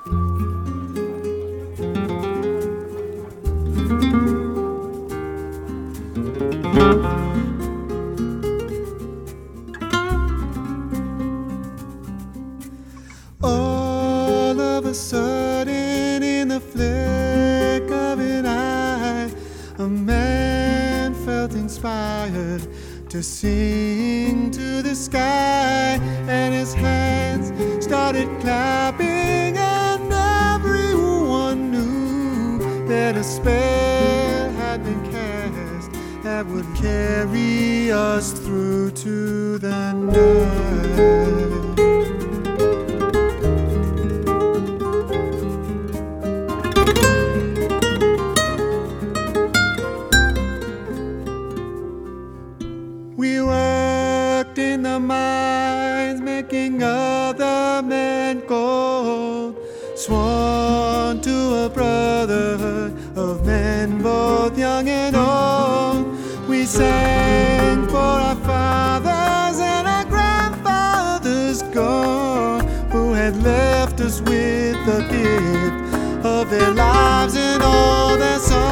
All of a sudden, in the flick of an eye, a man felt inspired to sing to the sky, and his hands started clapping, and everyone knew that a spell had been cast that would carry us through to the night. We worked in the mines, making other men gold, sworn to a brotherhood of men both young and old. We sang for our fathers and our grandfathers gone, who had left us with the gift of their lives and all their songs.